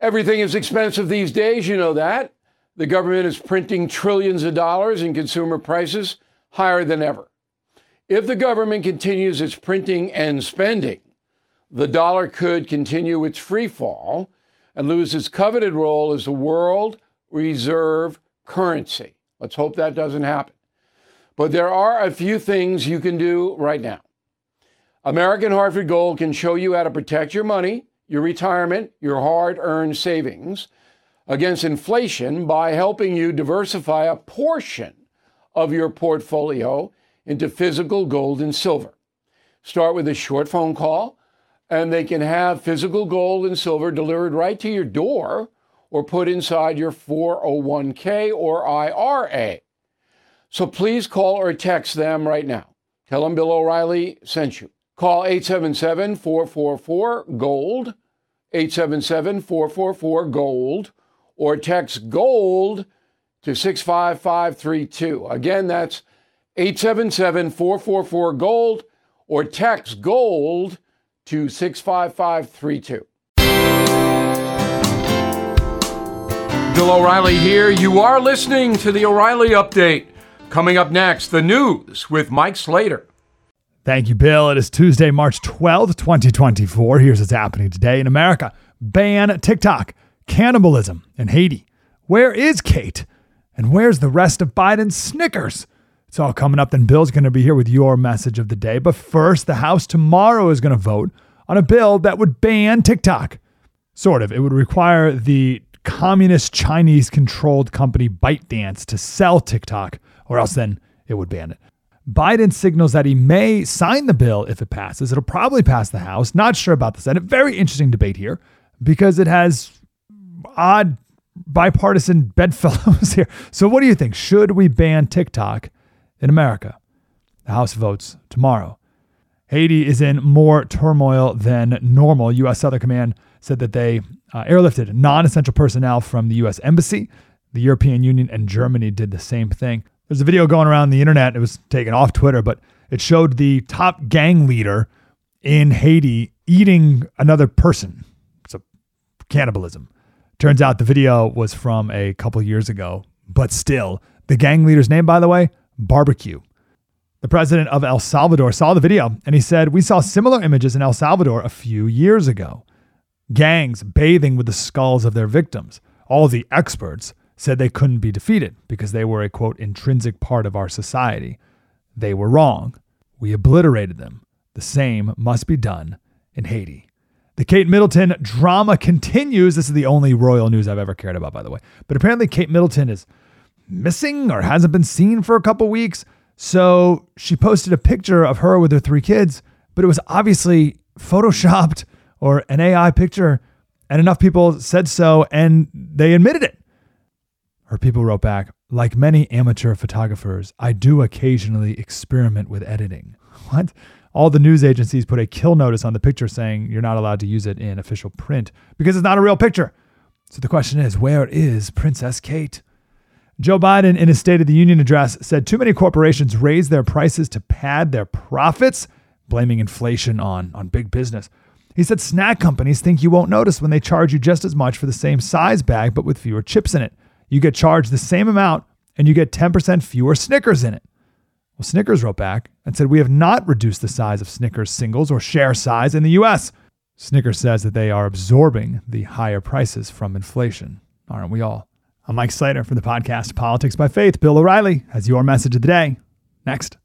Everything is expensive these days, you know that. The government is printing trillions of dollars and consumer prices higher than ever. If the government continues its printing and spending, the dollar could continue its free fall and lose its coveted role as the world reserve currency. Let's hope that doesn't happen. But there are a few things you can do right now. American Hartford Gold can show you how to protect your money, your retirement, your hard-earned savings against inflation by helping you diversify a portion of your portfolio into physical gold and silver. Start with a short phone call, and they can have physical gold and silver delivered right to your door or put inside your 401k or IRA. So please call or text them right now. Tell them Bill O'Reilly sent you. Call 877-444-GOLD, 877-444-GOLD, or text GOLD to 65532. Again, that's 877-444-GOLD, or text GOLD to 65532. Bill O'Reilly here. You are listening to the O'Reilly Update. Coming up next, the news with Mike Slater. Thank you, Bill. It is Tuesday, March 12th, 2024. Here's what's happening today in America. Ban TikTok. Cannibalism in Haiti. Where is Kate? And where's the rest of Biden's Snickers? It's all coming up. Then Bill's going to be here with your message of the day. But first, the House tomorrow is going to vote on a bill that would ban TikTok. Sort of. It would require the communist Chinese-controlled company ByteDance to sell TikTok, or else then it would ban it. Biden signals that he may sign the bill if it passes. It'll probably pass the House. Not sure about the Senate. Very interesting debate here because it has odd bipartisan bedfellows here. So what do you think? Should we ban TikTok in America? The House votes tomorrow. Haiti is in more turmoil than normal. U.S. Southern Command said that they airlifted non-essential personnel from the U.S. Embassy. The European Union and Germany did the same thing. There's a video going around the internet. It was taken off Twitter, but it showed the top gang leader in Haiti eating another person. So cannibalism. Turns out the video was from a couple years ago, but still, the gang leader's name, by the way, Barbecue. The president of El Salvador saw the video and he said, "We saw similar images in El Salvador a few years ago. Gangs bathing with the skulls of their victims. All the experts said they couldn't be defeated because they were a, quote, intrinsic part of our society. They were wrong. We obliterated them. The same must be done in Haiti." The Kate Middleton drama continues. This is the only royal news I've ever cared about, by the way. But apparently Kate Middleton is missing or hasn't been seen for a couple weeks. So she posted a picture of her with her 3 kids, but it was obviously photoshopped or an AI picture. And enough people said so, and they admitted it. Her people wrote back, "Like many amateur photographers, I do occasionally experiment with editing." What? All the news agencies put a kill notice on the picture saying you're not allowed to use it in official print because it's not a real picture. So the question is, where is Princess Kate? Joe Biden, in his State of the Union address, said too many corporations raise their prices to pad their profits, blaming inflation on big business. He said snack companies think you won't notice when they charge you just as much for the same size bag but with fewer chips in it. You get charged the same amount and you get 10% fewer Snickers in it. Well, Snickers wrote back and said, "We have not reduced the size of Snickers singles or share size in the U.S. Snickers says that they are absorbing the higher prices from inflation. Aren't we all? I'm Mike Slater from the podcast Politics by Faith. Bill O'Reilly has your message of the day. Next.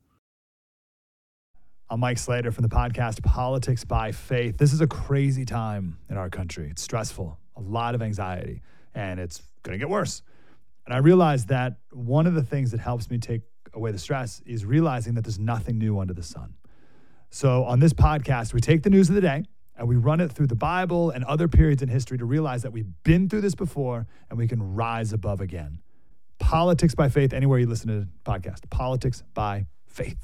I'm Mike Slater from the podcast Politics by Faith. This is a crazy time in our country. It's stressful, a lot of anxiety, and it's going to get worse. And I realized that one of the things that helps me take away the stress is realizing that there's nothing new under the sun. So on this podcast, we take the news of the day and we run it through the Bible and other periods in history to realize that we've been through this before and we can rise above again. Politics by Faith, anywhere you listen to the podcast. Politics by Faith.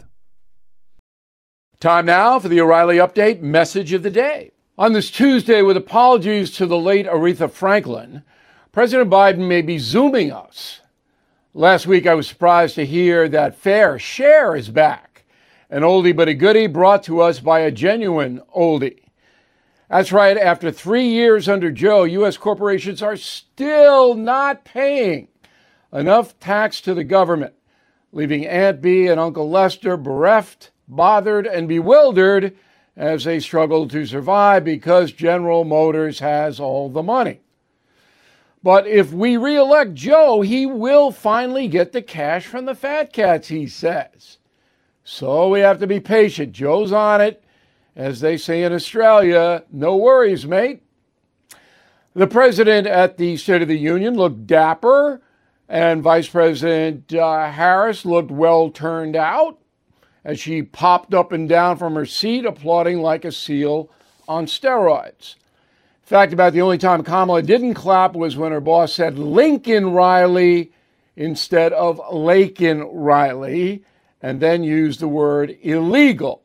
Time now for the O'Reilly Update message of the day. On this Tuesday, with apologies to the late Aretha Franklin, President Biden may be Zooming us. Last week, I was surprised to hear that Fair Share is back, an oldie but a goodie brought to us by a genuine oldie. That's right, after 3 years under Joe, U.S. corporations are still not paying enough tax to the government, leaving Aunt Bee and Uncle Lester bereft, bothered, and bewildered as they struggle to survive because General Motors has all the money. But if we re-elect Joe, he will finally get the cash from the fat cats, he says. So we have to be patient. Joe's on it. As they say in Australia, no worries, mate. The president at the State of the Union looked dapper, and Vice President Harris looked well turned out as she popped up and down from her seat, applauding like a seal on steroids. In fact, about the only time Kamala didn't clap was when her boss said Lincoln Riley instead of Laken Riley, and then used the word illegal.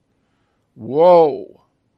Whoa.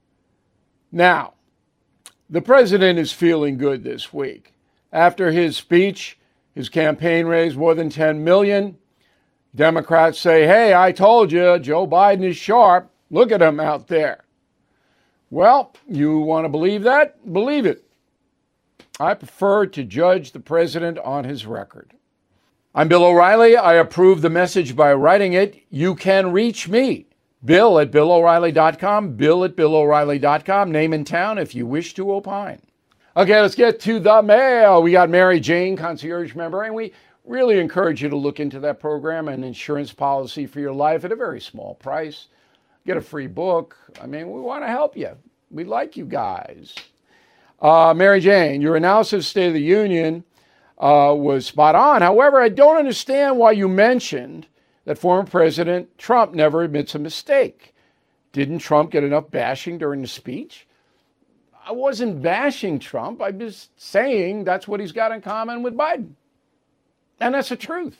Now, the president is feeling good this week. After his speech, his campaign raised more than $10 million. Democrats say, hey, I told you, Joe Biden is sharp. Look at him out there. Well, you want to believe that? Believe it. I prefer to judge the president on his record. I'm Bill O'Reilly. I approve the message by writing it. You can reach me, Bill at BillO'Reilly.com, Bill at BillO'Reilly.com, name and town if you wish to opine. Okay, let's get to the mail. We got Mary Jane, concierge member, and we really encourage you to look into that program, an insurance policy for your life at a very small price. Get a free book. I mean, we want to help you. We like you guys. Mary Jane, your analysis of State of the Union was spot on. However, I don't understand why you mentioned that former President Trump never admits a mistake. Didn't Trump get enough bashing during the speech? I wasn't bashing Trump. I'm just saying that's what he's got in common with Biden. And that's the truth.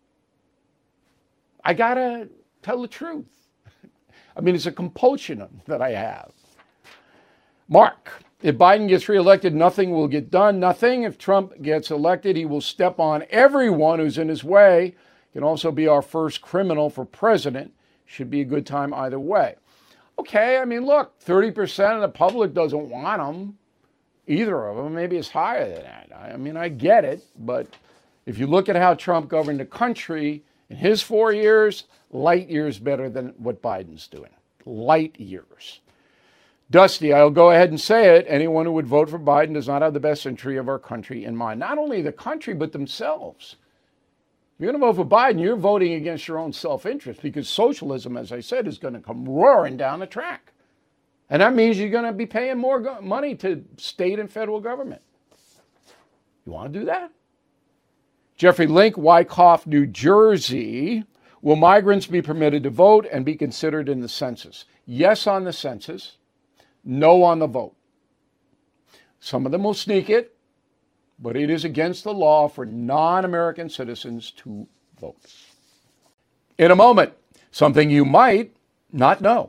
I got to tell the truth. I mean, it's a compulsion that I have. Mark, if Biden gets reelected, nothing will get done. Nothing. If Trump gets elected, he will step on everyone who's in his way. Can also be our first criminal for president. Should be a good time either way. Okay, I mean, look, 30% of the public doesn't want him. Either of them. Maybe it's higher than that. I mean, I get it. But if you look at how Trump governed the country in his 4 years, light years better than what Biden's doing. Light years. Dusty, I'll go ahead and say it. Anyone who would vote for Biden does not have the best interest of our country in mind. Not only the country, but themselves. If you're going to vote for Biden, you're voting against your own self-interest because socialism, as I said, is going to come roaring down the track. And that means you're going to be paying more money to state and federal government. You want to do that? Jeffrey Link, Wyckoff, New Jersey. Will migrants be permitted to vote and be considered in the census? Yes on the census, no on the vote. Some of them will sneak it, but it is against the law for non-American citizens to vote. In a moment, something you might not know.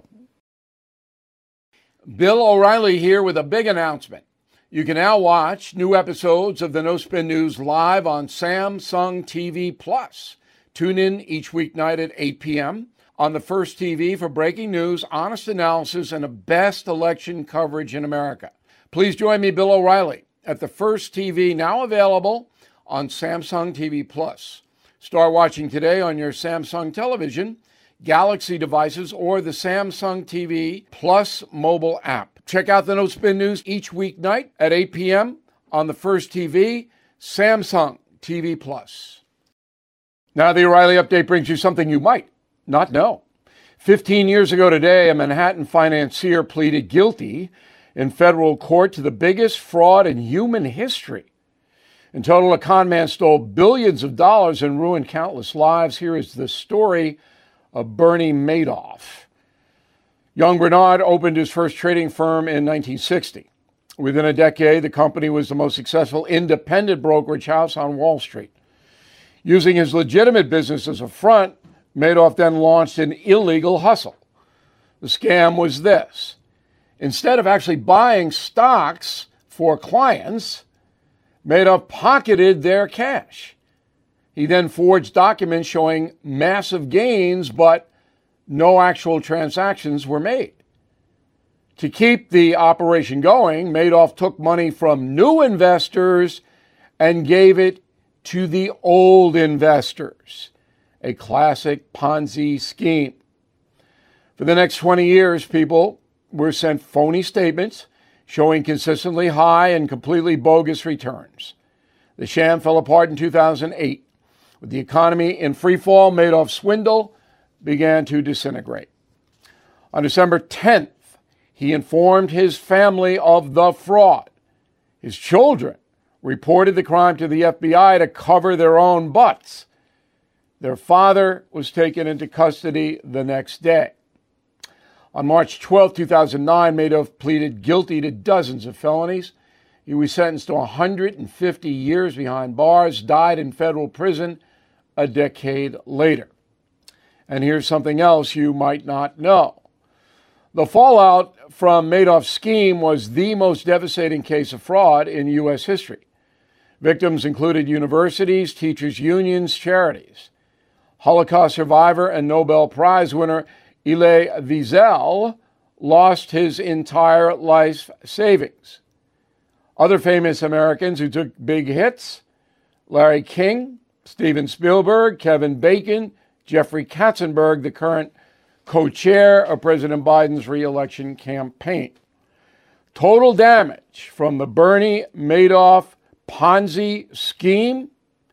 Bill O'Reilly here with a big announcement. You can now watch new episodes of the No Spin News live on Samsung TV Plus. Tune in each weeknight at 8 p.m. on the First TV for breaking news, honest analysis, and the best election coverage in America. Please join me, Bill O'Reilly, at the First TV, now available on Samsung TV Plus. Start watching today on your Samsung television, Galaxy devices, or the Samsung TV Plus mobile app. Check out the No Spin News each weeknight at 8 p.m. on the First TV, Samsung TV Plus. Now the O'Reilly Update brings you something you might not know. 15 years ago today, a Manhattan financier pleaded guilty in federal court to the biggest fraud in human history. In total, a con man stole billions of dollars and ruined countless lives. Here is the story of Bernie Madoff. Young Bernard opened his first trading firm in 1960. Within a decade, the company was the most successful independent brokerage house on Wall Street. Using his legitimate business as a front, Madoff then launched an illegal hustle. The scam was this. Instead of actually buying stocks for clients, Madoff pocketed their cash. He then forged documents showing massive gains, but no actual transactions were made. To keep the operation going, Madoff took money from new investors and gave it to the old investors, a classic Ponzi scheme. For the next 20 years, people were sent phony statements showing consistently high and completely bogus returns. The sham fell apart in 2008. With the economy in freefall, Madoff's swindle began to disintegrate. On December 10th, he informed his family of the fraud. His children reported the crime to the FBI to cover their own butts. Their father was taken into custody the next day. On March 12, 2009, Madoff pleaded guilty to dozens of felonies. He was sentenced to 150 years behind bars, died in federal prison a decade later. And here's something else you might not know. The fallout from Madoff's scheme was the most devastating case of fraud in U.S. history. Victims included universities, teachers' unions, charities. Holocaust survivor and Nobel Prize winner Elie Wiesel lost his entire life savings. Other famous Americans who took big hits: Larry King, Steven Spielberg, Kevin Bacon, Jeffrey Katzenberg, the current co-chair of President Biden's re-election campaign. Total damage from the Bernie Madoff Ponzi scheme,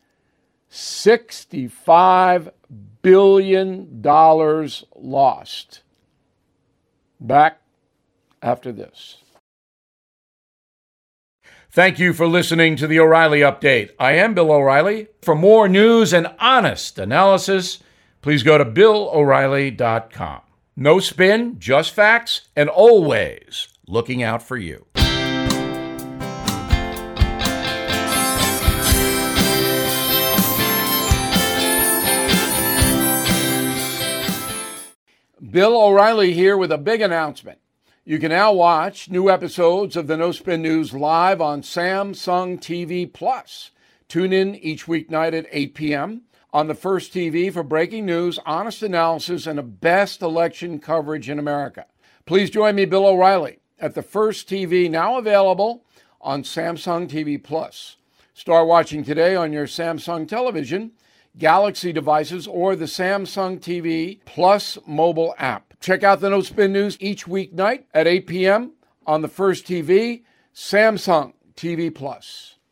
$65 billion lost. Back after this. Thank you for listening to the O'Reilly Update. I am Bill O'Reilly. For more news and honest analysis, please go to BillO'Reilly.com. No spin, just facts, and always looking out for you. Bill O'Reilly here with a big announcement. You can now watch new episodes of the No Spin News live on Samsung TV Plus. Tune in each weeknight at 8 p.m. on the First TV for breaking news, honest analysis, and the best election coverage in America. Please join me, Bill O'Reilly, at the First TV, now available on Samsung TV Plus. Start watching today on your Samsung television, Galaxy devices, or the Samsung TV Plus mobile app. Check out the No Spin News each weeknight at 8 p.m. on the First TV, Samsung TV Plus.